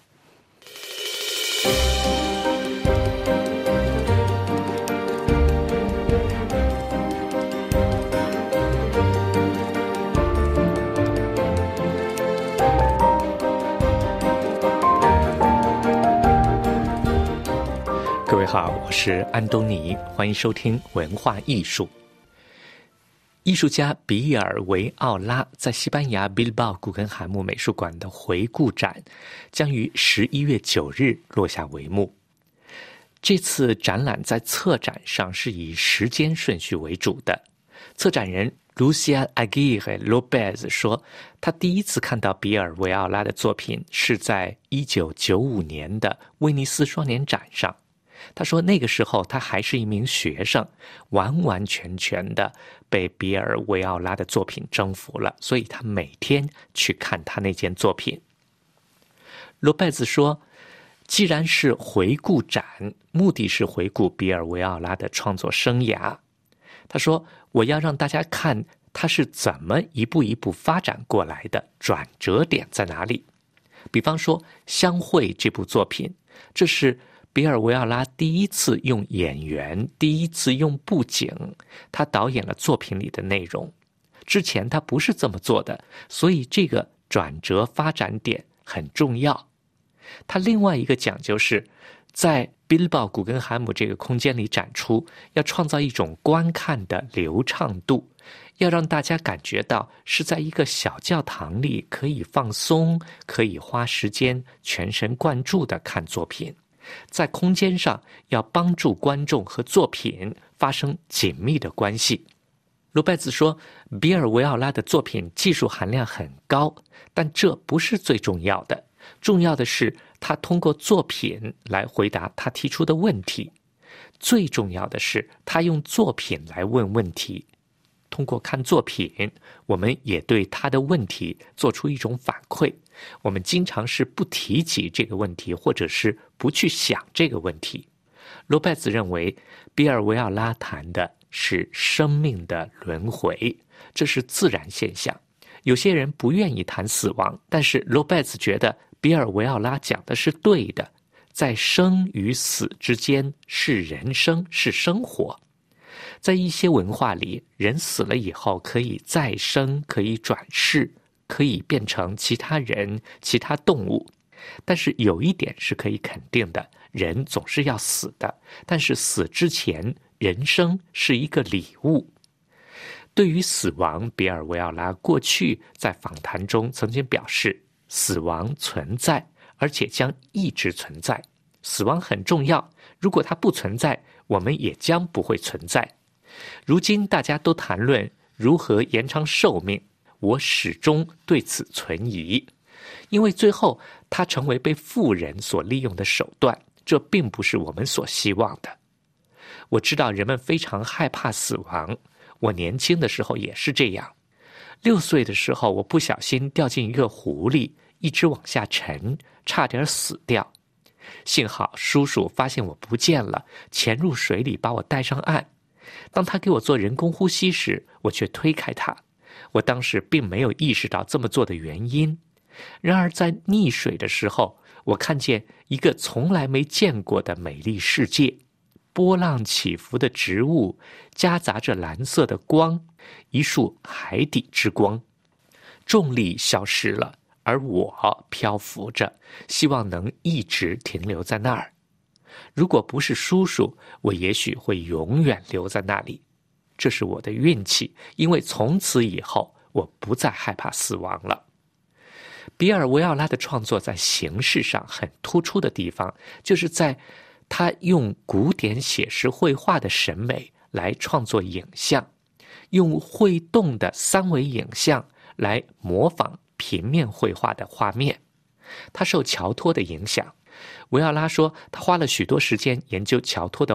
各位好，我是安东尼，欢迎收听文化艺术。艺术家比尔维奥拉在西班牙比尔鲍古根海姆美术馆的回顾展将于11月9日落下帷幕。这次展览在策展上是以时间顺序为主的。策展人Lucia Aguirre Lopez 说，他第一次看到比尔维奥拉的作品是在1995年的威尼斯双年展上。他说那个时候他还是一名学生，完完全全的被比尔维奥拉的作品征服了，所以他每天去看他那件作品。罗贝兹说，既然是回顾展，目的是回顾比尔维奥拉的创作生涯。他说，我要让大家看他是怎么一步一步发展过来的，转折点在哪里。比方说《相会》这部作品，这是比尔维奥拉第一次用演员，第一次用布景，他导演了作品里的内容。之前他不是这么做的，所以这个转折发展点很重要。他另外一个讲究是，在比尔鲍古根海姆这个空间里展出，要创造一种观看的流畅度，要让大家感觉到是在一个小教堂里可以放松，可以花时间全神贯注地看作品。在空间上要帮助观众和作品发生紧密的关系。罗贝兹说，比尔维奥拉的作品技术含量很高，但这不是最重要的，重要的是他通过作品来回答他提出的问题，最重要的是他用作品来问问题。通过看作品，我们也对他的问题做出一种反馈。我们经常是不提及这个问题，或者是不去想这个问题。罗贝兹认为，比尔维奥拉谈的是生命的轮回，这是自然现象。有些人不愿意谈死亡，但是罗贝兹觉得比尔维奥拉讲的是对的，在生与死之间是人生，是生活。在一些文化里，人死了以后可以再生，可以转世，可以变成其他人、其他动物。但是有一点是可以肯定的，人总是要死的，但是死之前，人生是一个礼物。对于死亡，比尔维奥拉过去在访谈中曾经表示，死亡存在，而且将一直存在。死亡很重要，如果它不存在，我们也将不会存在。如今大家都谈论如何延长寿命，我始终对此存疑，因为最后它成为被富人所利用的手段，这并不是我们所希望的。我知道人们非常害怕死亡，我年轻的时候也是这样。6岁的时候，我不小心掉进一个湖里，一直往下沉，差点死掉。幸好叔叔发现我不见了，潜入水里把我带上岸。当他给我做人工呼吸时，我却推开他。我当时并没有意识到这么做的原因。然而在溺水的时候，我看见一个从来没见过的美丽世界，波浪起伏的植物，夹杂着蓝色的光，一束海底之光。重力消失了，而我漂浮着，希望能一直停留在那儿。如果不是叔叔，我也许会永远留在那里。这是我的运气，因为从此以后，我不再害怕死亡了。比尔维奥拉的创作在形式上很突出的地方，就是在他用古典写实绘画的审美来创作影像，用会动的3维影像来模仿平面绘画的画面。他受乔托的影响，维奥拉说他花了许多时间研究乔托的画，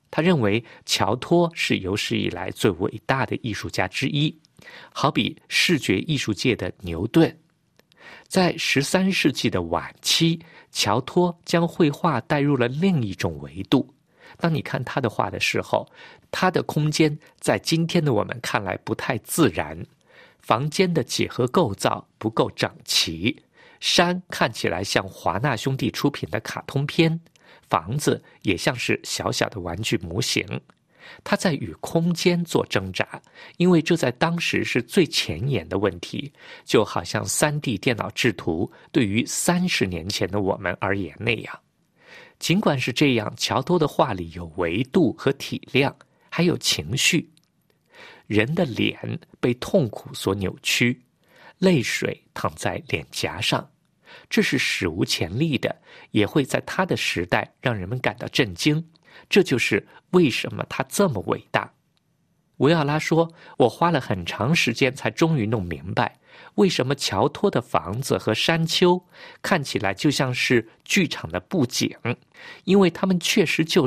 他认为乔托是有史以来最伟大的艺术家之一，好比视觉艺术界的牛顿。在13世纪的晚期，乔托将绘画带入了另一种维度。当你看他的画的时候，他的空间在今天的我们看来不太自然，房间的几何构造不够整齐，山看起来像华纳兄弟出品的卡通片，房子也像是小小的玩具模型。他在与空间做挣扎，因为这在当时是最前沿的问题，就好像 3D 电脑制图对于30年前的我们而言那样。尽管是这样，乔托的画里有维度和体量，还有情绪。人的脸被痛苦所扭曲，泪水淌在脸颊上，这是史无前例的，也会在他的时代让人们感到震惊。这就是为什么他这么伟大。维奥拉说，我花了很长时间才终于弄明白，为什么乔托的房子和山丘看起来就像是剧场的布景，因为他们确实就是。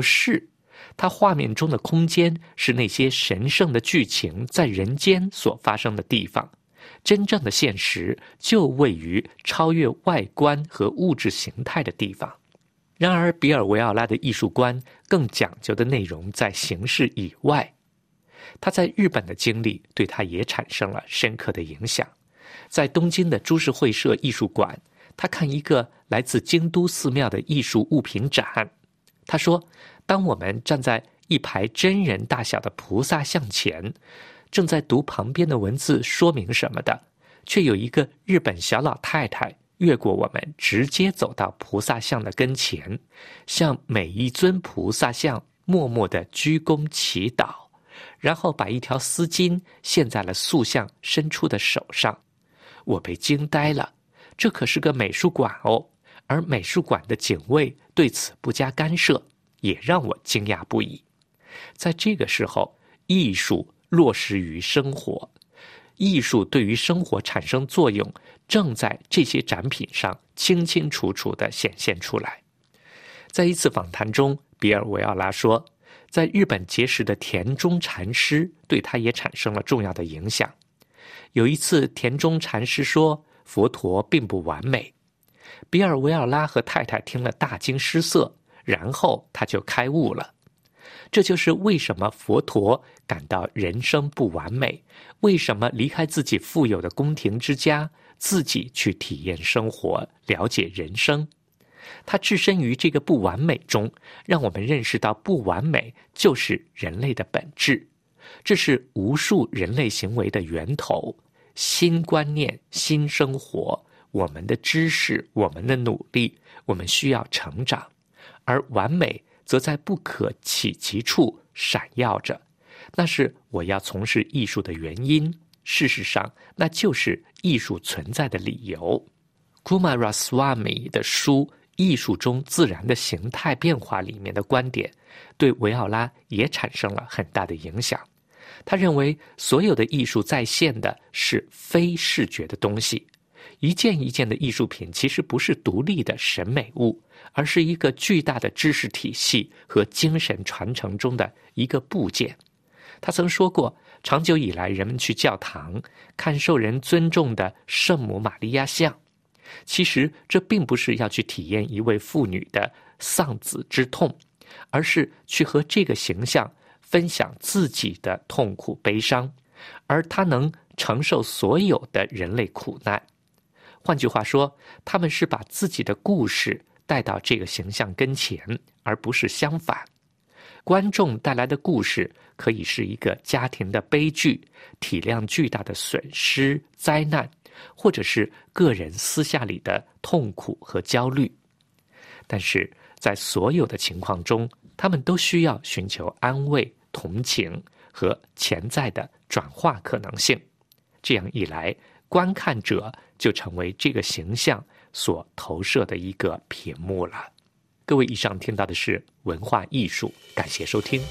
他画面中的空间是那些神圣的剧情在人间所发生的地方，真正的现实就位于超越外观和物质形态的地方。然而比尔维奥拉的艺术观更讲究的内容在形式以外。他在日本的经历对他也产生了深刻的影响。在东京的株式会社艺术馆，他看一个来自京都寺庙的艺术物品展。他说，当我们站在一排真人大小的菩萨像前，正在读旁边的文字说明什么的，却有一个日本小老太太越过我们，直接走到菩萨像的跟前，向每一尊菩萨像默默地鞠躬祈祷，然后把一条丝巾献在了塑像伸出的手上。我被惊呆了，这可是个美术馆哦，而美术馆的警卫对此不加干涉，也让我惊讶不已。在这个时候，艺术落实于生活，艺术对于生活产生作用，正在这些展品上清清楚楚地显现出来。在一次访谈中，比尔维奥拉说，在日本结识的田中禅师对他也产生了重要的影响。有一次，田中禅师说，佛陀并不完美。比尔维奥拉和太太听了大惊失色，然后他就开悟了。这就是为什么佛陀感到人生不完美，为什么离开自己富有的宫廷之家，自己去体验生活，了解人生。他置身于这个不完美中，让我们认识到不完美就是人类的本质，这是无数人类行为的源头。新观念，新生活，我们的知识，我们的努力，我们需要成长，而完美则在不可企及处闪耀着，那是我要从事艺术的原因，事实上那就是艺术存在的理由。Kumaraswamy 的书《艺术中自然的形态变化》里面的观点对维奥拉也产生了很大的影响。他认为所有的艺术再现的是非视觉的东西，一件一件的艺术品其实不是独立的审美物，而是一个巨大的知识体系和精神传承中的一个部件。他曾说过，长久以来人们去教堂看受人尊重的圣母玛利亚像，其实这并不是要去体验一位妇女的丧子之痛，而是去和这个形象分享自己的痛苦悲伤，而他能承受所有的人类苦难。换句话说，他们是把自己的故事带到这个形象跟前，而不是相反。观众带来的故事可以是一个家庭的悲剧，体量巨大的损失、灾难，或者是个人私下里的痛苦和焦虑。但是在所有的情况中，他们都需要寻求安慰、同情和潜在的转化可能性。这样一来，观看者就成为这个形象所投射的一个屏幕了。各位，以上听到的是文化艺术，感谢收听。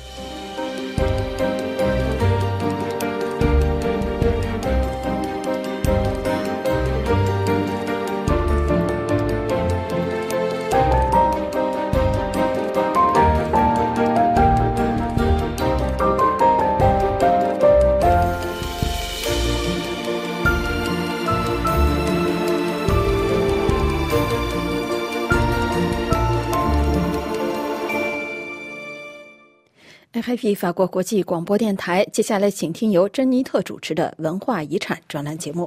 RFI 法国国际广播电台，接下来请听由珍妮特主持的文化遗产专栏节目。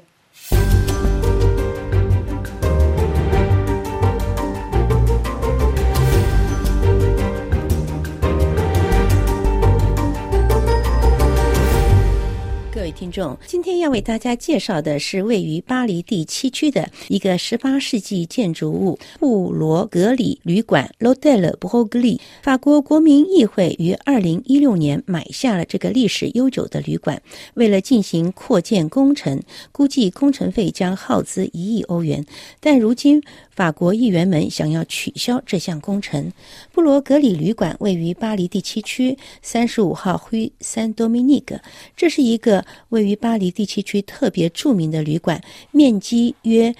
各位听众，今天要为大家介绍的是位于巴黎第7区的一个18世纪建筑物——布罗格里旅馆 L'Hôtel Broglie。法国国民议会于2016年买下了这个历史悠久的旅馆，为了进行扩建工程，估计工程费将耗资1亿欧元。但如今法国议员们想要取消这项工程。布罗格里旅馆位于巴黎第7区35号 Rue Saint-Dominique， 这是一个位于巴黎第7区特别著名的旅馆，面积约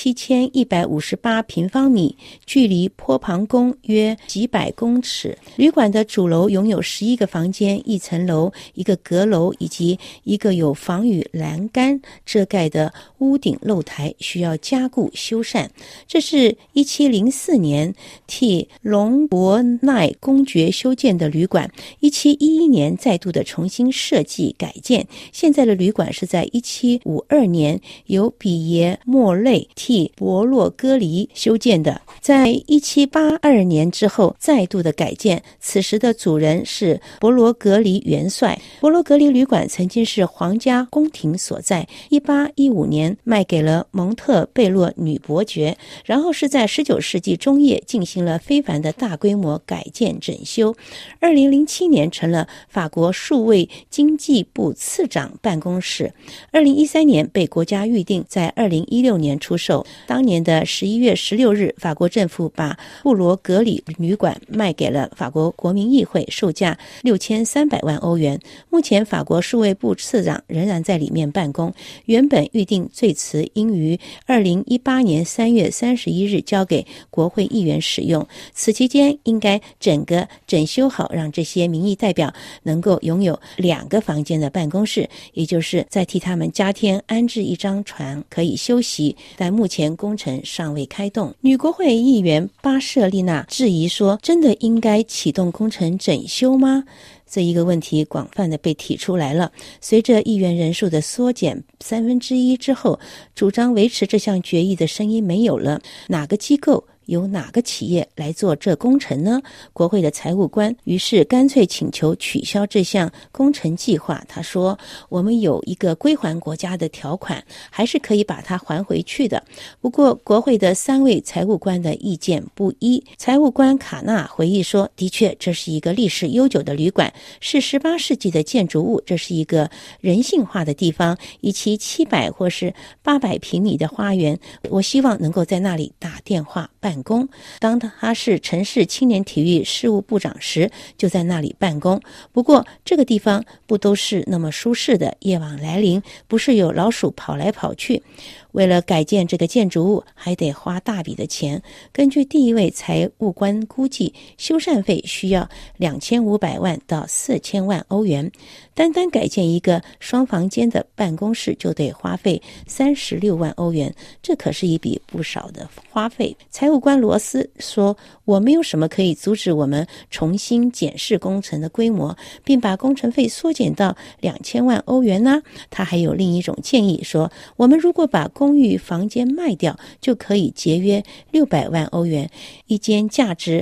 7158平方米，距离坡旁宫约几百公尺。旅馆的主楼拥有11个房间、1层楼、1个阁楼以及一个有防雨栏杆遮盖的屋顶露台，需要加固修缮。这是1704年替隆博奈公爵修建的旅馆，1711年再度的重新设计改建。现在的旅馆是在1752年由比耶莫类替博洛戈里修建的，在1782年之后再度的改建。此时的主人是博罗格里元帅。博罗格里旅馆曾经是皇家宫廷所在，1815年卖给了蒙特贝洛女伯爵，然后是在19世纪中叶进行了非凡的大规模改建整修。2007年成了法国数位经济部次长办公室。2013年被国家预定在2016年出售。当年的11月16日，法国政府把布罗格里旅馆卖给了法国国民议会，售价6300万欧元。目前法国数位部次长仍然在里面办公，原本预定最迟应于2018年3月31日交给国会议员使用，此期间应该整个整修好，让这些民意代表能够拥有2个房间的办公室，也就是再替他们加添安置一张床可以休息，但目前工程尚未开动。女国会议员巴舍丽娜质疑说，真的应该启动工程整修吗？这一个问题广泛的被提出来了。随着议员人数的缩减1/3之后，主张维持这项决议的声音没有了。哪个机构由哪个企业来做这工程呢？国会的财务官于是干脆请求取消这项工程计划。他说，我们有一个归还国家的条款，还是可以把它还回去的。不过国会的3位财务官的意见不一。财务官卡纳回忆说，的确这是一个历史悠久的旅馆，是18世纪的建筑物，这是一个人性化的地方，以其700或是800平米的花园，我希望能够在那里打电话办公。当他是城市青年体育事务部长时，就在那里办公。不过这个地方不都是那么舒适的，夜晚来临，不是有老鼠跑来跑去。为了改建这个建筑物，还得花大笔的钱。根据第一位财务官估计，修缮费需要2500万到4000万欧元。单单改建一个双房间的办公室就得花费36万欧元，这可是一笔不少的花费。财务官罗斯说，我没有什么可以阻止我们重新检视工程的规模，并把工程费缩减到2000万欧元呢。他还有另一种建议说，我们如果把公寓房间卖掉，就可以节约600万欧元，一间价值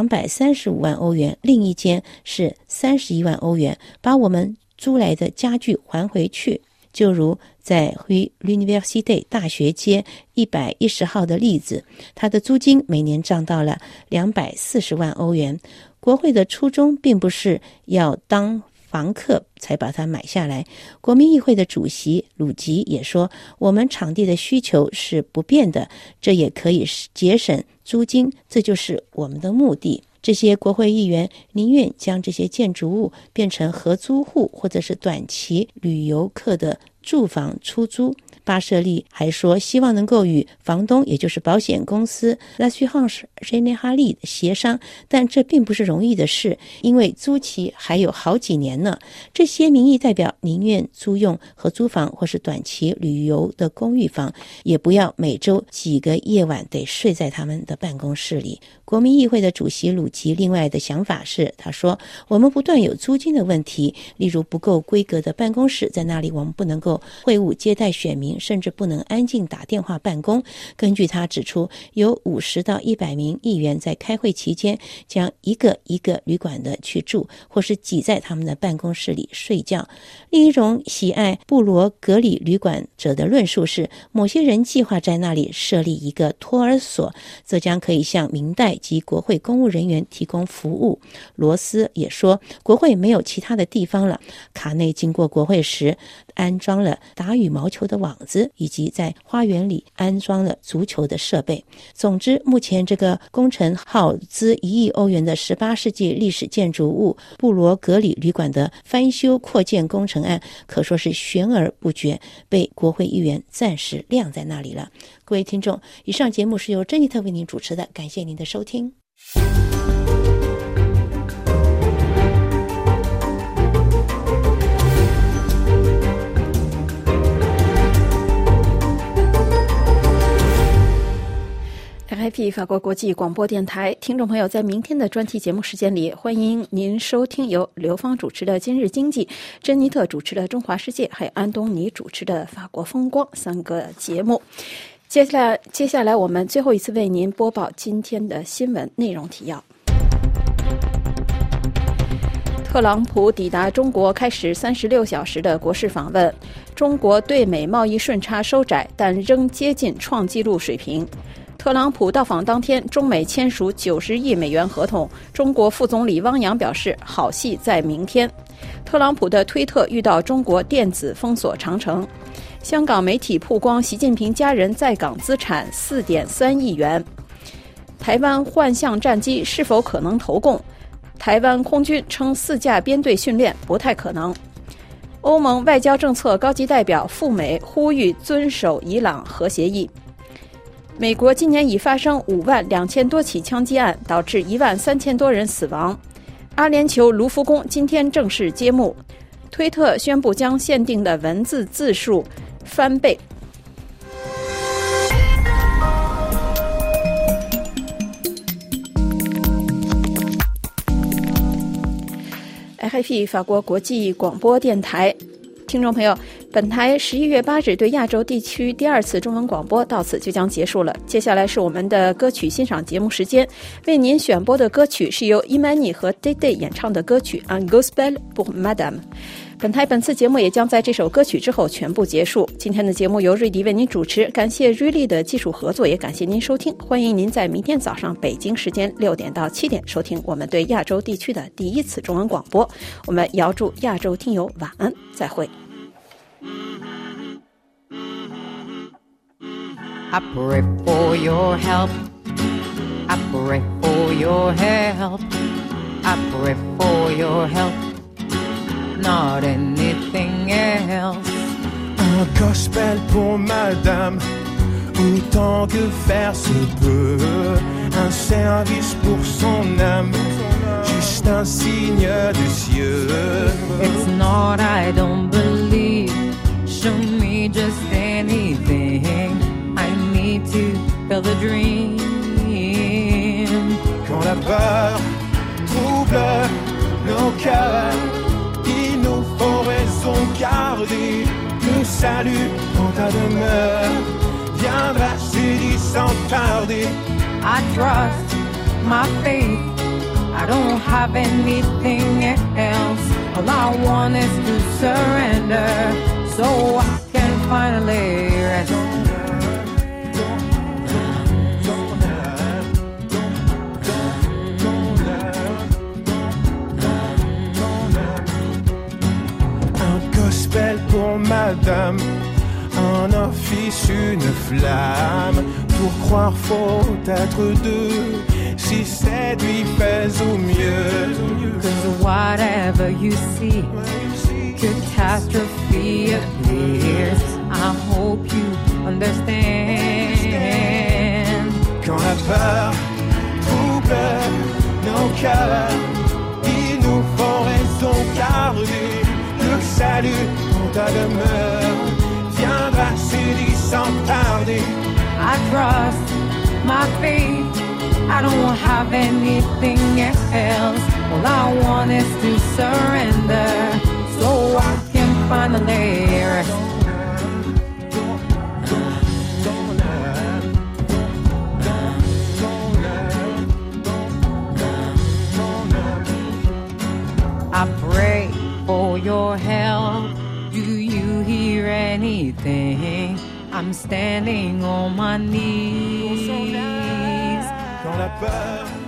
235万欧元，另一间是31万欧元，把我们租来的家具还回去。就如在 Rue l'Université 大学街110号的例子，它的租金每年涨到了240万欧元。国会的初衷并不是要当房客才把它买下来。国民议会的主席鲁吉也说，我们场地的需求是不变的，这也可以节省租金，这就是我们的目的。这些国会议员宁愿将这些建筑物变成合租户或者是短期旅游客的住房出租。 巴舍利还说希望能够与房东，也就是保险公司 L'Assurance Générale 协商，但这并不是容易的事，因为租期还有好几年呢。这些民意代表宁愿租用合租房或是短期旅游的公寓房，也不要每周几个夜晚得睡在他们的办公室里。国民议会的主席鲁吉另外的想法是，他说我们不断有租金的问题，例如不够规格的办公室，在那里我们不能够会晤接待选民，甚至不能安静打电话办公。根据他指出，有50到100名议员在开会期间将一个一个旅馆的去住，或是挤在他们的办公室里睡觉。另一种喜爱布罗格里旅馆者的论述是，某些人计划在那里设立一个托儿所，这将可以向民代及国会公务人员提供服务。罗斯也说，国会没有其他的地方了。卡内经过国会时安装了打羽毛球的网子，以及在花园里安装了足球的设备。总之，目前这个工程耗资1亿欧元的18世纪历史建筑物布罗格里旅馆的翻修扩建工程案可说是悬而不决，被国会议员暂时晾在那里了。各位听众，以上节目是由珍妮特为您主持的，感谢您的收听。 RFI 法国国际广播电台听众朋友，在明天的专题节目时间里，欢迎您收听由刘芳主持的《今日经济》，珍妮特主持的《中华世界》，还有安东尼主持的《法国风光》3个节目。接下来我们最后一次为您播报今天的新闻内容提要。特朗普抵达中国，开始36小时的国事访问。中国对美贸易顺差收窄，但仍接近创纪录水平。特朗普到访当天，中美签署90亿美元合同。中国副总理汪洋表示，好戏在明天。特朗普的推特遇到中国电子封锁长城。香港媒体曝光习近平家人在港资产4.3亿元。台湾幻象战机是否可能投共？台湾空军称4架编队训练不太可能。欧盟外交政策高级代表赴美呼吁遵守伊朗核协议。美国今年已发生52000多起枪击案，导致13000多人死亡。阿联酋卢浮宫今天正式揭幕。推特宣布将限定的文字字数翻倍。RFI 法国国际广播电台听众朋友，本台11月8日对亚洲地区第2次中文广播到此就将结束了。接下来是我们的歌曲欣赏节目时间，为您选播的歌曲是由伊曼妮和 Day 演唱的歌曲 Un Gospel pour Madame。本台本次节目也将在这首歌曲之后全部结束。今天的节目由瑞迪为您主持，感谢瑞丽的技术合作，也感谢您收听。欢迎您在明天早上北京时间6点到7点收听我们对亚洲地区的第1次中文广播。我们遥祝亚洲听友晚安，再会。 I pray for your help. I pray for your help. I pray for your help. Not anything else. Un gospel pour madame, autant que faire se peut. Un service pour son âme, juste un signe des cieux. It's not I don't believe. Show me just anything. I need to feel the dream. Quand la peur trouble nos cœurs, il nous faut raison garder. Le salut en ta demeure viendra, c'est dit sans tarder. I trust my faith. I don't have anything else. All I want is to surrender, so I can finally rest. Gospel pour madame, un office, une flamme. Pour croire faut être deux, si séduit fais au mieux. Cause whatever you see, catastrophe appears. I hope you understand. Quand la peur trouble nos cœurs, ils nous font raison garder. Le salut en ta demeure viendra se sans tarder. I trust my faith. I don't have anything else. All I want is to surrender so I can finally rest. I pray for your help. Do you hear anything? I'm standing on my knees. Quand la peur